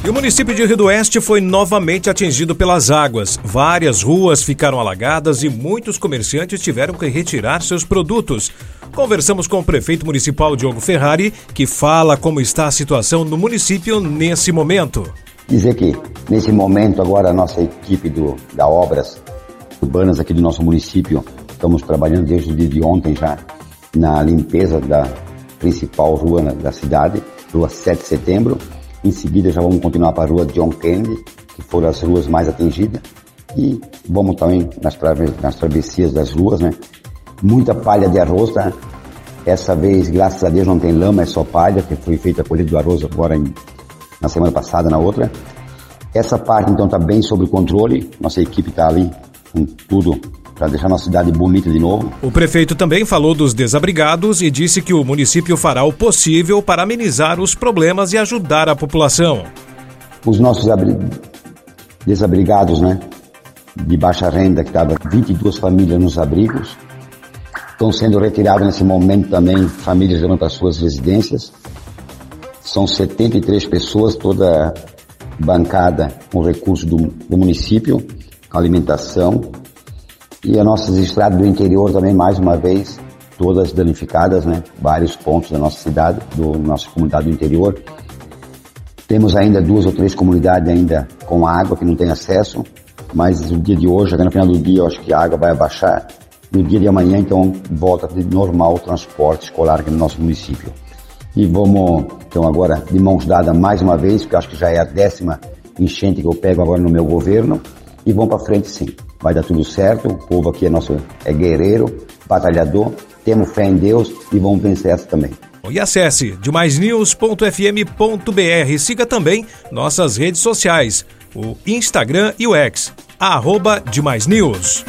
E o município de Rio do Oeste foi novamente atingido pelas águas. Várias ruas ficaram alagadas e muitos comerciantes tiveram que retirar seus produtos. Conversamos com o prefeito municipal Diogo Ferrari, que fala como está a situação no município nesse momento. Dizer que, nesse momento, agora a nossa equipe da Obras Urbanas aqui do nosso município, estamos trabalhando desde o dia de ontem já na limpeza da principal rua da cidade, Rua 7 de Setembro. Em seguida já vamos continuar para a Rua John Kennedy, que foram as ruas mais atingidas. E vamos também nas travessias das ruas, né? Muita palha de arroz, tá? Essa vez, graças a Deus, não tem lama, é só palha, que foi feita a colheita do arroz agora na semana passada, na outra. Essa parte, então, está bem sob controle. Nossa equipe está ali com tudo para deixar nossa cidade bonita de novo. O prefeito também falou dos desabrigados e disse que o município fará o possível para amenizar os problemas e ajudar a população. Os nossos desabrigados, né, de baixa renda, que estavam 22 famílias nos abrigos, estão sendo retirados nesse momento também, famílias levando para suas residências. São 73 pessoas, toda bancada com recursos do município, alimentação. E as nossas estradas do interior também, mais uma vez, todas danificadas, né? Vários pontos da nossa cidade, da nossa comunidade do interior. Temos ainda 2 ou 3 comunidades ainda com água que não tem acesso, mas no dia de hoje, até no final do dia, eu acho que a água vai abaixar. No dia de amanhã, então, volta de normal o transporte escolar aqui no nosso município. E vamos, então, agora, de mãos dadas mais uma vez, porque eu acho que já é a 10ª enchente que eu pego agora no meu governo, e vamos para frente sim. Vai dar tudo certo, o povo aqui é guerreiro, batalhador, temos fé em Deus e vamos vencer essa também. E acesse dimaisnews.fm.br. Siga também nossas redes sociais, o Instagram e o X, @dimaisnews.